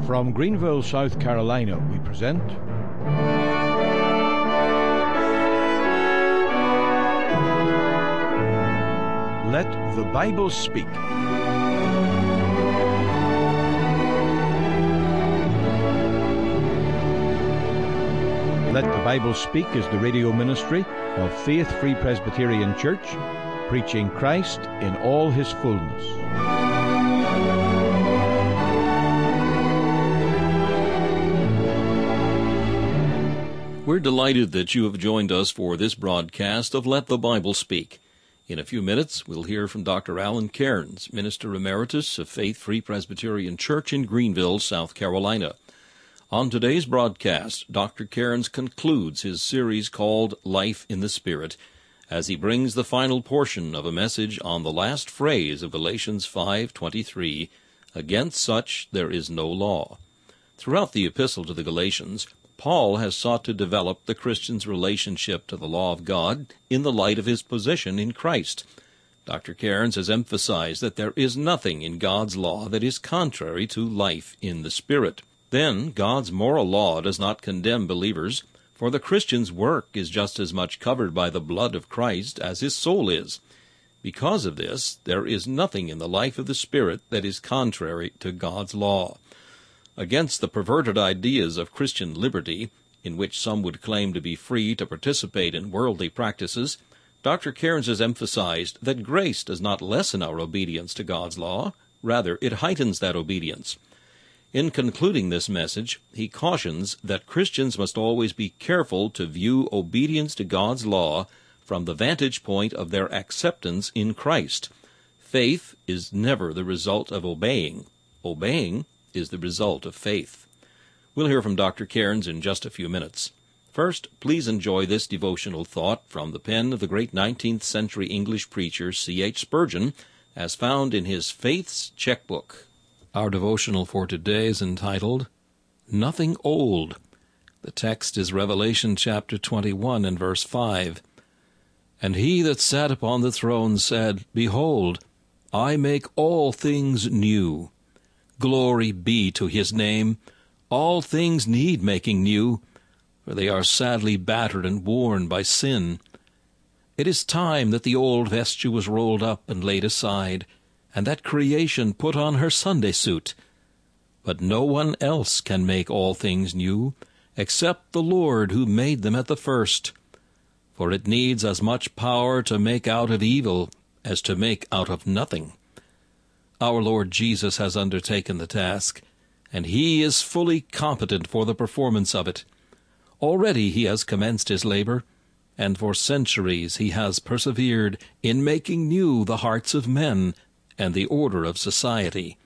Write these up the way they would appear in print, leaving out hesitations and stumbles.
From Greenville, South Carolina, we present Let the Bible Speak. Let the Bible Speak is the radio ministry of Faith Free Presbyterian Church, preaching Christ in all his fullness. We're delighted that you have joined us for this broadcast of Let the Bible Speak. In a few minutes, we'll hear from Dr. Alan Cairns, Minister Emeritus of Faith Free Presbyterian Church in Greenville, South Carolina. On today's broadcast, Dr. Cairns concludes his series called Life in the Spirit, as he brings the final portion of a message on the last phrase of Galatians 5:23, "Against such there is no law." Throughout the epistle to the Galatians, Paul has sought to develop the Christian's relationship to the law of God in the light of his position in Christ. Dr. Cairns has emphasized that there is nothing in God's law that is contrary to life in the Spirit. Then, God's moral law does not condemn believers, for the Christian's work is just as much covered by the blood of Christ as his soul is. Because of this, there is nothing in the life of the Spirit that is contrary to God's law. Against the perverted ideas of Christian liberty, in which some would claim to be free to participate in worldly practices, Dr. Cairns has emphasized that grace does not lessen our obedience to God's law, rather it heightens that obedience. In concluding this message, he cautions that Christians must always be careful to view obedience to God's law from the vantage point of their acceptance in Christ. Faith is never the result of obeying. Obeying is the result of faith. We'll hear from Dr. Cairns in just a few minutes. First, please enjoy this devotional thought from the pen of the great 19th century English preacher C.H. Spurgeon, as found in his Faith's Checkbook. Our devotional for today is entitled, Nothing Old. The text is Revelation chapter 21 and verse 5. And he that sat upon the throne said, Behold, I make all things new. Glory be to his name. All things need making new, for they are sadly battered and worn by sin. It is time that the old vesture was rolled up and laid aside, and that creation put on her Sunday suit. But no one else can make all things new, except the Lord who made them at the first. For it needs as much power to make out of evil as to make out of nothing. Our Lord Jesus has undertaken the task, and he is fully competent for the performance of it. Already he has commenced his labor, and for centuries he has persevered in making new the hearts of men and the order of society.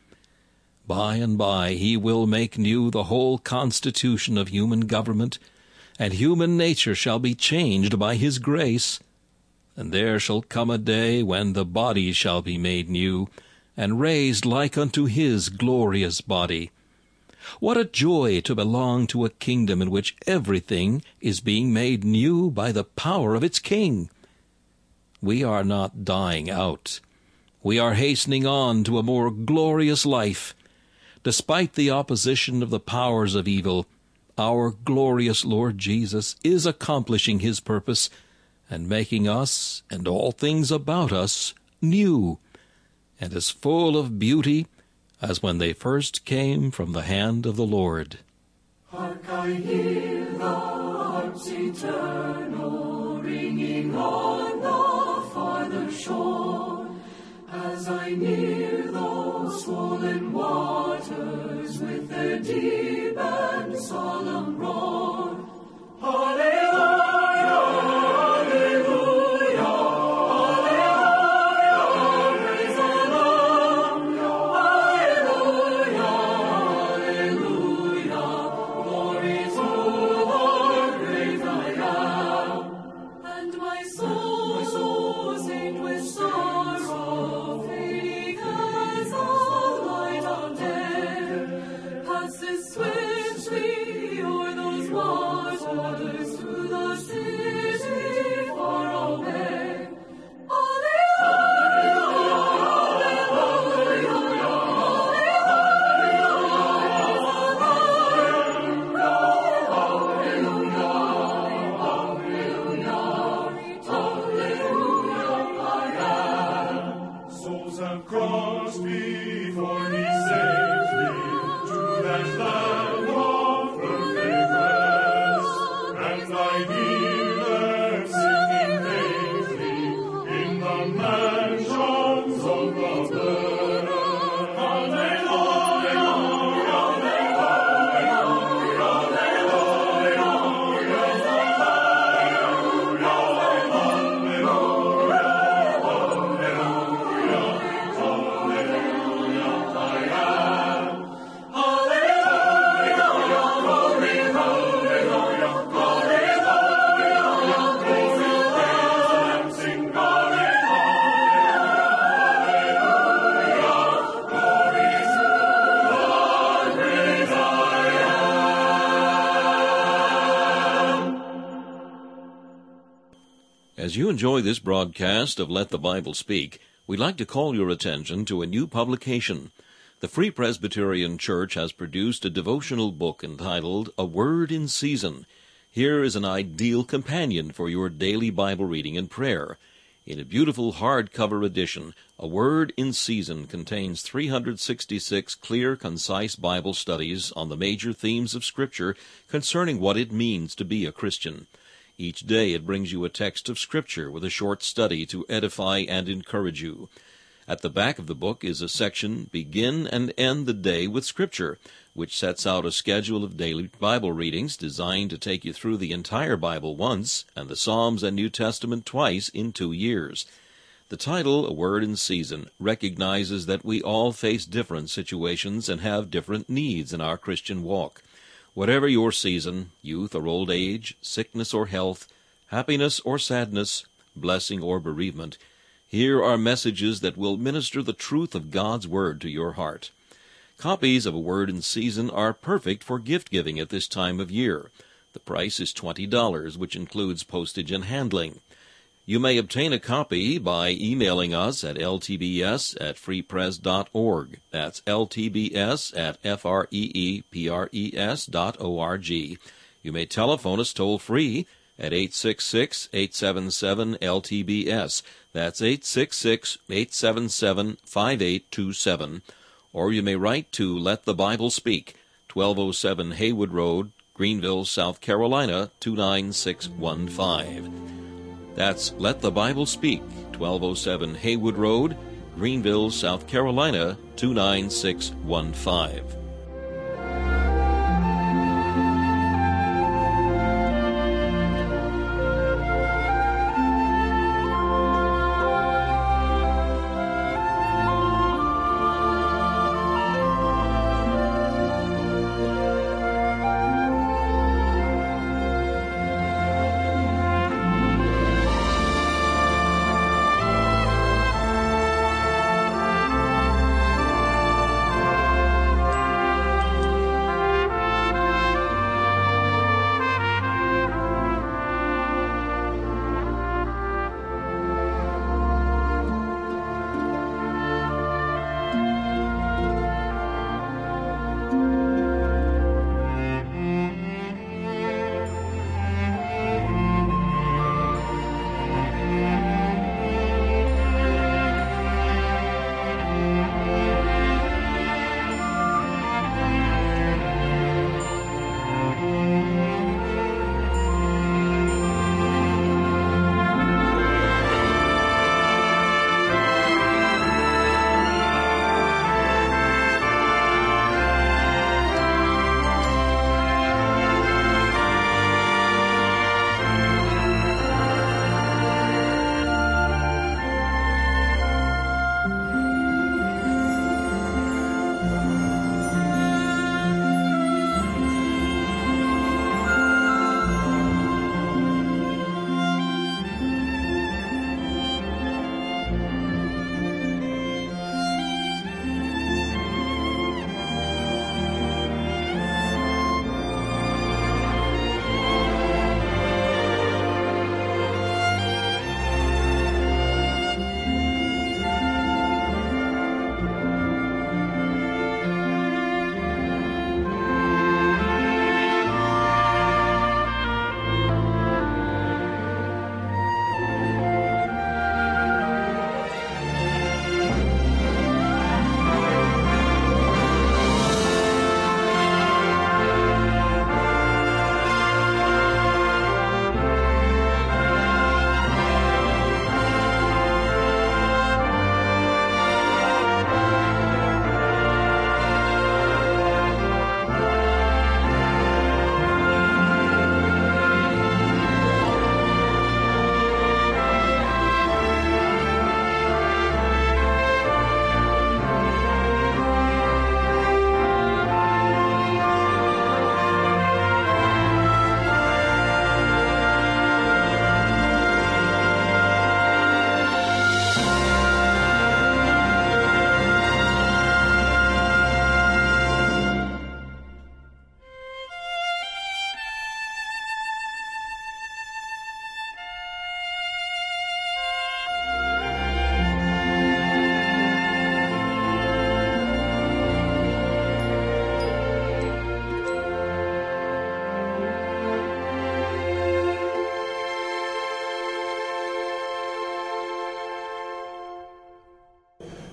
By and by he will make new the whole constitution of human government, and human nature shall be changed by his grace. And there shall come a day when the body shall be made new, and raised like unto his glorious body. What a joy to belong to a kingdom in which everything is being made new by the power of its King. We are not dying out. We are hastening on to a more glorious life. Despite the opposition of the powers of evil, our glorious Lord Jesus is accomplishing his purpose and making us and all things about us new, and as full of beauty as when they first came from the hand of the Lord. Hark, I hear the harps eternal ringing on the farther shore, as I near those swollen waters with their deep and solemn roar. Hallelujah, hallelujah, hallelujah, praise the Lamb. Hallelujah, hallelujah, glory to the great I am. And my soul sing with sorrow, fading as the light of day passes swiftly o'er those waters through the As you enjoy this broadcast of Let the Bible Speak, we'd like to call your attention to a new publication. The Free Presbyterian Church has produced a devotional book entitled A Word in Season. Here is an ideal companion for your daily Bible reading and prayer. In a beautiful hardcover edition, A Word in Season contains 366 clear, concise Bible studies on the major themes of Scripture concerning what it means to be a Christian. Each day it brings you a text of Scripture with a short study to edify and encourage you. At the back of the book is a section, Begin and End the Day with Scripture, which sets out a schedule of daily Bible readings designed to take you through the entire Bible once and the Psalms and New Testament twice in 2 years. The title, A Word in Season, recognizes that we all face different situations and have different needs in our Christian walk. Whatever your season, youth or old age, sickness or health, happiness or sadness, blessing or bereavement, here are messages that will minister the truth of God's Word to your heart. Copies of A Word in Season are perfect for gift-giving at this time of year. The price is $20, which includes postage and handling. You may obtain a copy by emailing us at ltbs@freepres.org. That's ltbs@freepres.org. You may telephone us toll-free at 866-877-LTBS. That's 866-877-5827. Or you may write to Let the Bible Speak, 1207 Haywood Road, Greenville, South Carolina, 29615. That's Let the Bible Speak, 1207 Haywood Road, Greenville, South Carolina, 29615.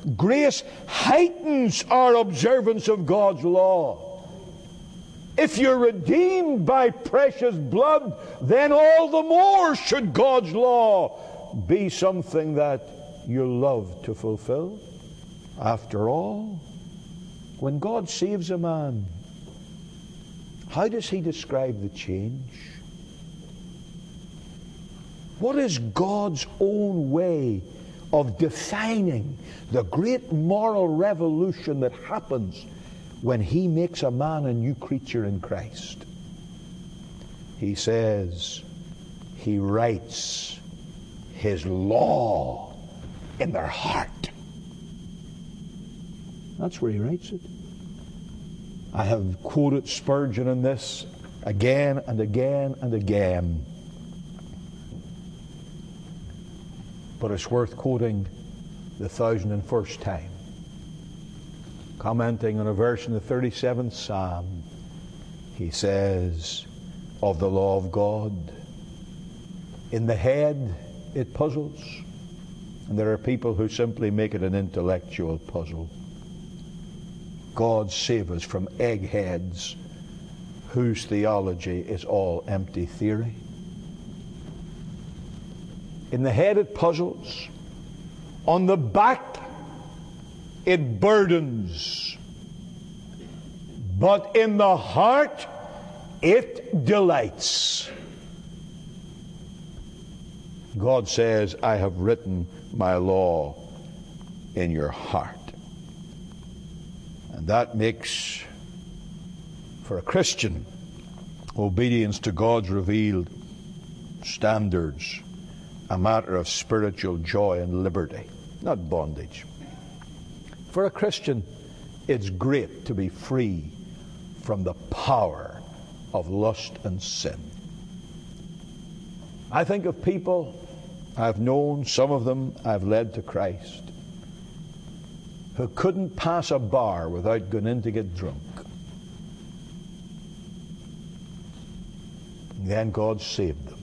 Grace heightens our observance of God's law. If you're redeemed by precious blood, then all the more should God's law be something that you love to fulfill. After all, when God saves a man, how does he describe the change? What is God's own way of defining the great moral revolution that happens when he makes a man a new creature in Christ? He says he writes his law in their heart. That's where he writes it. I have quoted Spurgeon in this again and again and again. But it's worth quoting the 1001st time. Commenting on a verse in the 37th Psalm, he says of the law of God, in the head it puzzles, and there are people who simply make it an intellectual puzzle. God save us from eggheads whose theology is all empty theory. In the head it puzzles. On the back it burdens. But in the heart it delights. God says, I have written my law in your heart. And that makes, for a Christian, obedience to God's revealed standards a matter of spiritual joy and liberty, not bondage. For a Christian, it's great to be free from the power of lust and sin. I think of people I've known, some of them I've led to Christ, who couldn't pass a bar without going in to get drunk. And then God saved them.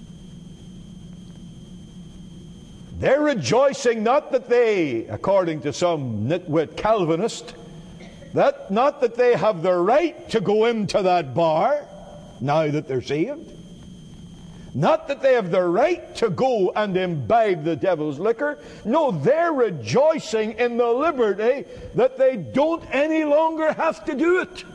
They're rejoicing not that they, according to some nitwit Calvinist, not that they have the right to go into that bar now that they're saved. Not that they have the right to go and imbibe the devil's liquor. No, they're rejoicing in the liberty that they don't any longer have to do it.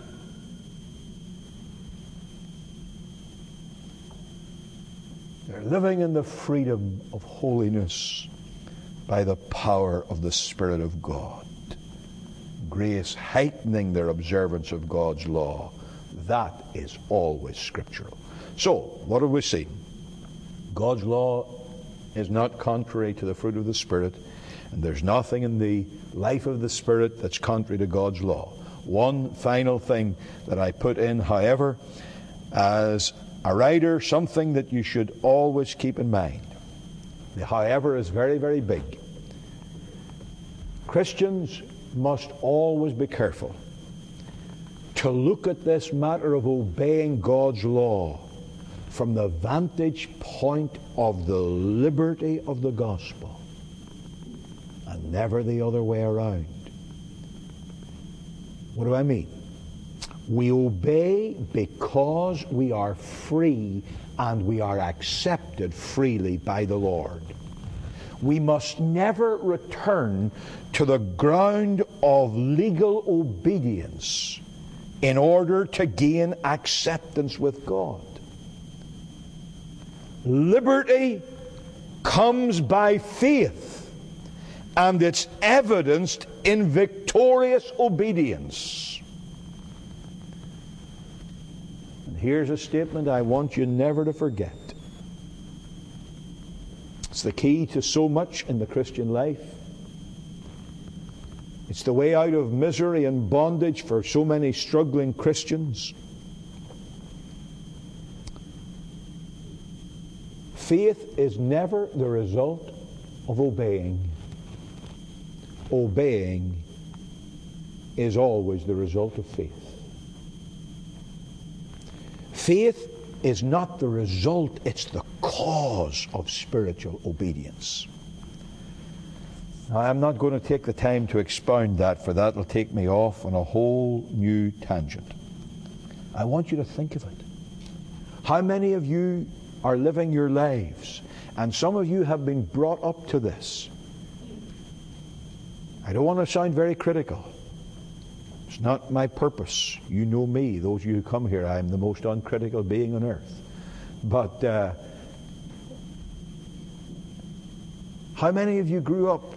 They're living in the freedom of holiness by the power of the Spirit of God. Grace heightening their observance of God's law. That is always scriptural. So, what have we seen? God's law is not contrary to the fruit of the Spirit, and there's nothing in the life of the Spirit that's contrary to God's law. One final thing that I put in, however, as a writer, something that you should always keep in mind. The however is very, very big. Christians must always be careful to look at this matter of obeying God's law from the vantage point of the liberty of the gospel, and never the other way around. What do I mean? We obey because we are free and we are accepted freely by the Lord. We must never return to the ground of legal obedience in order to gain acceptance with God. Liberty comes by faith, and it's evidenced in victorious obedience. And here's a statement I want you never to forget. It's the key to so much in the Christian life. It's the way out of misery and bondage for so many struggling Christians. Faith is never the result of obeying. Obeying is always the result of faith. Faith is not the result, it's the cause of spiritual obedience. Now, I'm not going to take the time to expound that, for that will take me off on a whole new tangent. I want you to think of it. How many of you are living your lives, and some of you have been brought up to this. I don't want to sound very critical. It's not my purpose. You know me, those of you who come here, I'm the most uncritical being on earth. But how many of you grew up,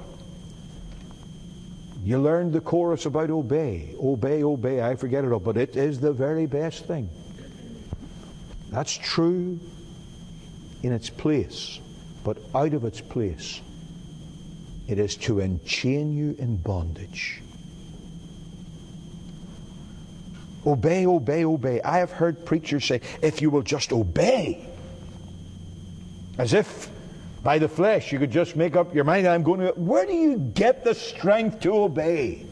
you learned the chorus about obey, obey, obey, I forget it all, but it is the very best thing. That's true in its place, but out of its place, it is to enchain you in bondage. Obey, obey, obey. I have heard preachers say, if you will just obey, as if by the flesh you could just make up your mind, I'm going to... Where do you get the strength to obey?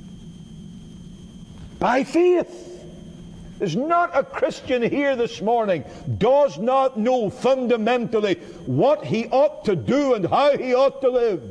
By faith. There's not a Christian here this morning does not know fundamentally what he ought to do and how he ought to live.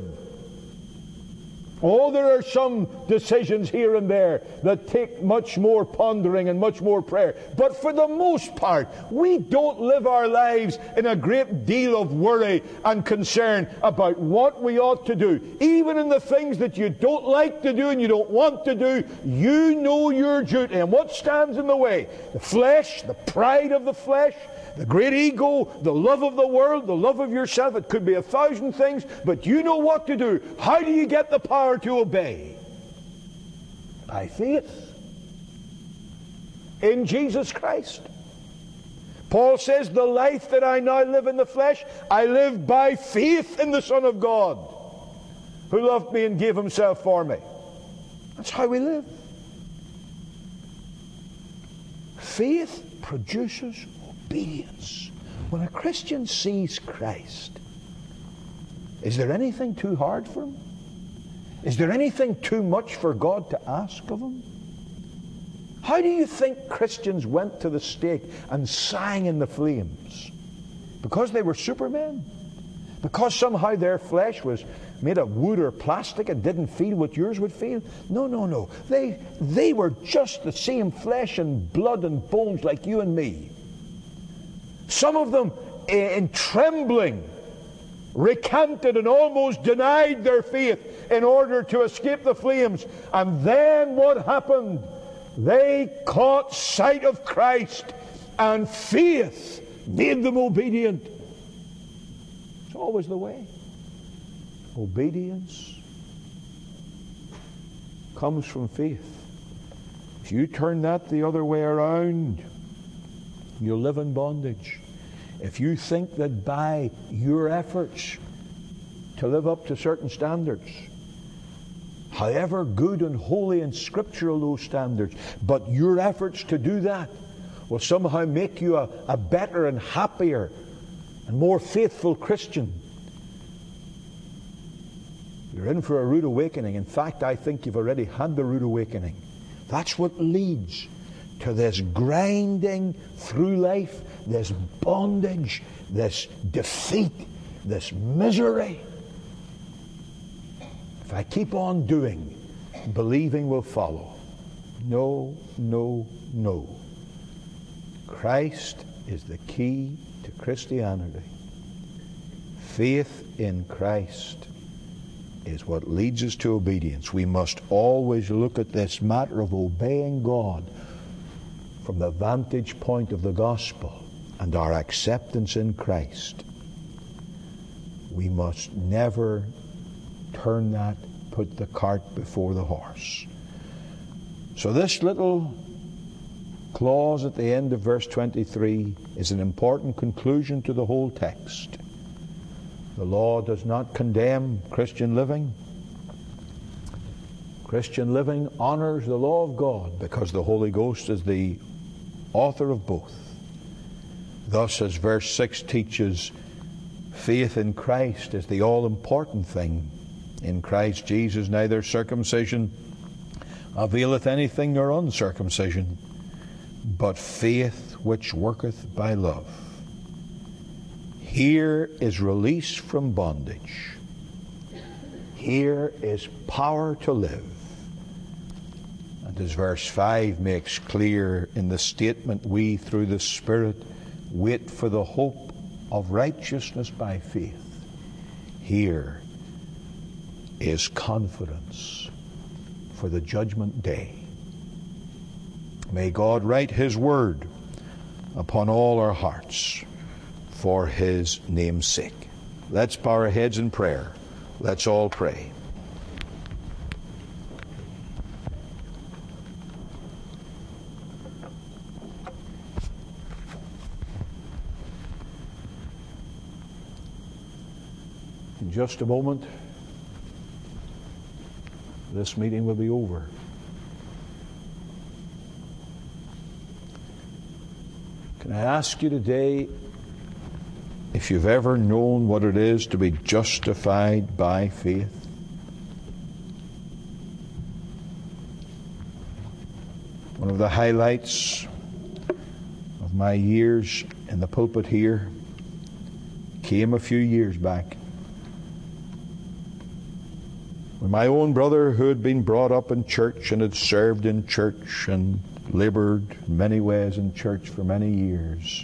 Oh, there are some decisions here and there that take much more pondering and much more prayer. But for the most part, we don't live our lives in a great deal of worry and concern about what we ought to do. Even in the things that you don't like to do and you don't want to do, you know your duty. And what stands in the way? The flesh, the pride of the flesh, the great ego, the love of the world, the love of yourself. It could be 1,000 things, but you know what to do. How do you get the power to obey? By faith in Jesus Christ. Paul says, the life that I now live in the flesh, I live by faith in the Son of God, who loved me and gave himself for me. That's how we live. Faith produces obedience. When a Christian sees Christ, is there anything too hard for him? Is there anything too much for God to ask of him? How do you think Christians went to the stake and sang in the flames? Because they were supermen? Because somehow their flesh was made of wood or plastic and didn't feel what yours would feel? No, no, no. They were just the same flesh and blood and bones like you and me. Some of them, in trembling, recanted and almost denied their faith in order to escape the flames. And then what happened? They caught sight of Christ, and faith made them obedient. It's always the way. Obedience comes from faith. If you turn that the other way around, you'll live in bondage. If you think that by your efforts to live up to certain standards, however good and holy and scriptural those standards, but your efforts to do that will somehow make you a better and happier and more faithful Christian, you're in for a rude awakening. In fact, I think you've already had the rude awakening. That's what leads to this grinding through life, this bondage, this defeat, this misery. If I keep on doing, believing will follow. No, no, no. Christ is the key to Christianity. Faith in Christ is what leads us to obedience. We must always look at this matter of obeying God from the vantage point of the gospel and our acceptance in Christ. We must never put the cart before the horse. So this little clause at the end of verse 23 is an important conclusion to the whole text. The law does not condemn Christian living. Christian living honors the law of God because the Holy Ghost is the author of both. Thus, as verse 6 teaches, faith in Christ is the all-important thing. In Christ Jesus neither circumcision availeth anything nor uncircumcision, but faith which worketh by love. Here is release from bondage. Here is power to live. And as verse 5 makes clear in the statement, we through the Spirit wait for the hope of righteousness by faith. Here is confidence for the judgment day. May God write His word upon all our hearts for His name's sake. Let's bow our heads in prayer. Let's all pray. In just a moment, this meeting will be over. Can I ask you today if you've ever known what it is to be justified by faith? One of the highlights of my years in the pulpit here came a few years back, when my own brother, who had been brought up in church and had served in church and labored in many ways in church for many years,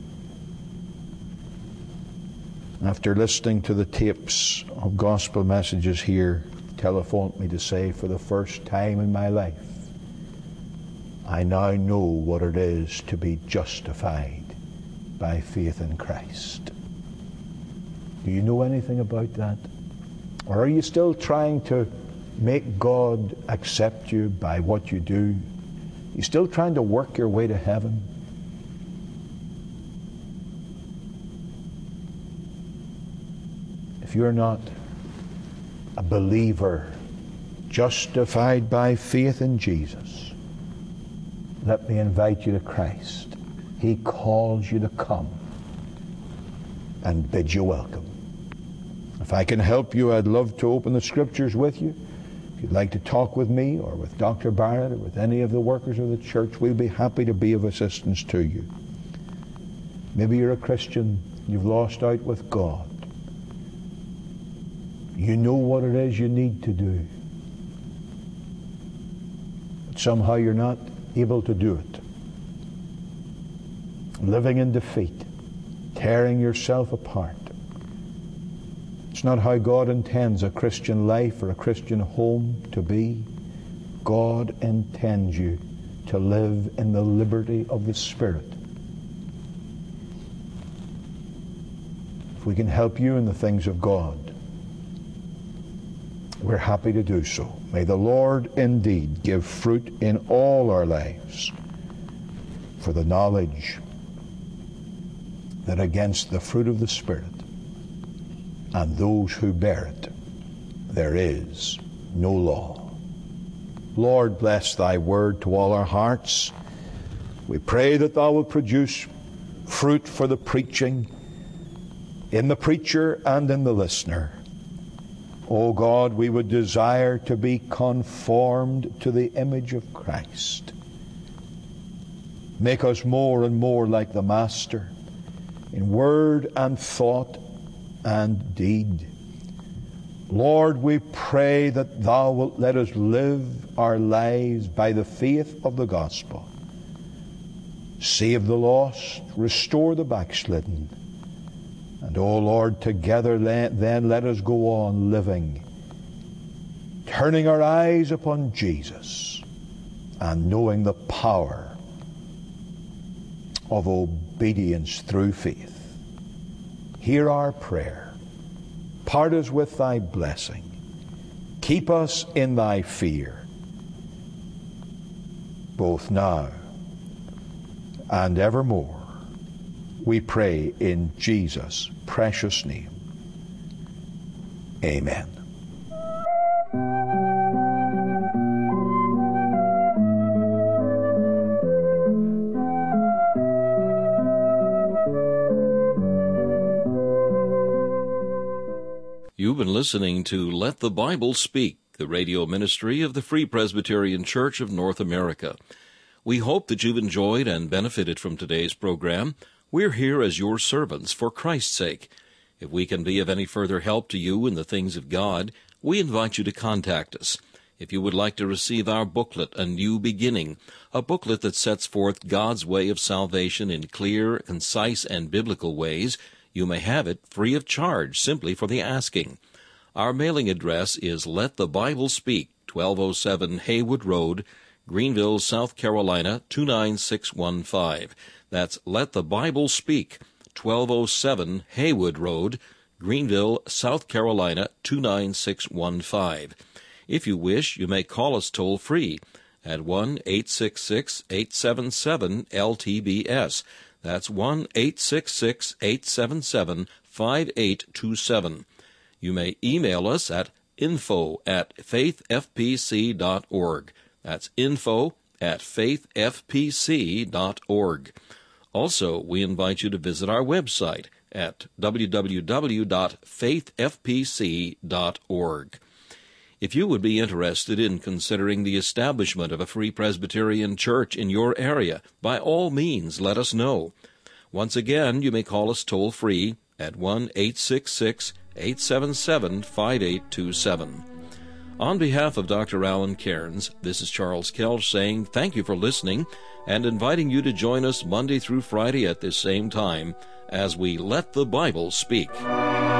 after listening to the tapes of gospel messages here, telephoned me to say, for the first time in my life, I now know what it is to be justified by faith in Christ. Do you know anything about that? Or are you still trying to make God accept you by what you do? You still trying to work your way to heaven? If you're not a believer, justified by faith in Jesus, let me invite you to Christ. He calls you to come and bid you welcome. If I can help you, I'd love to open the Scriptures with you. If you'd like to talk with me or with Dr. Barrett or with any of the workers of the church, we'll be happy to be of assistance to you. Maybe you're a Christian, you've lost out with God. You know what it is you need to do, but somehow you're not able to do it. Living in defeat, tearing yourself apart. It's not how God intends a Christian life or a Christian home to be. God intends you to live in the liberty of the Spirit. If we can help you in the things of God, we're happy to do so. May the Lord indeed give fruit in all our lives for the knowledge that against the fruit of the Spirit and those who bear it, there is no law. Lord, bless Thy word to all our hearts. We pray that Thou will produce fruit for the preaching, in the preacher and in the listener. O God, we would desire to be conformed to the image of Christ. Make us more and more like the Master in word and thought and deed. Lord, we pray that Thou wilt let us live our lives by the faith of the gospel. Save the lost, restore the backslidden. And, O Lord, together then let us go on living, turning our eyes upon Jesus and knowing the power of obedience through faith. Hear our prayer. Part us with Thy blessing. Keep us in Thy fear, both now and evermore. We pray in Jesus' precious name. Amen. You've been listening to Let the Bible Speak, the radio ministry of the Free Presbyterian Church of North America. We hope that you've enjoyed and benefited from today's program. We're here as your servants for Christ's sake. If we can be of any further help to you in the things of God, we invite you to contact us. If you would like to receive our booklet, A New Beginning, a booklet that sets forth God's way of salvation in clear, concise, and biblical ways, you may have it free of charge simply for the asking. Our mailing address is Let the Bible Speak, 1207 Haywood Road, Greenville, South Carolina, 29615. That's Let the Bible Speak, 1207 Haywood Road, Greenville, South Carolina, 29615. If you wish, you may call us toll-free at 1-866-877-LTBS. That's 1-866-877-5827. You may email us at info@faithfpc.org. That's info@faithfpc.org. Also, we invite you to visit our website at www.faithfpc.org. If you would be interested in considering the establishment of a Free Presbyterian Church in your area, by all means let us know. Once again, you may call us toll-free at 1-866-877-5827. On behalf of Dr. Alan Cairns, this is Charles Kelch saying thank you for listening and inviting you to join us Monday through Friday at this same time as we Let the Bible Speak.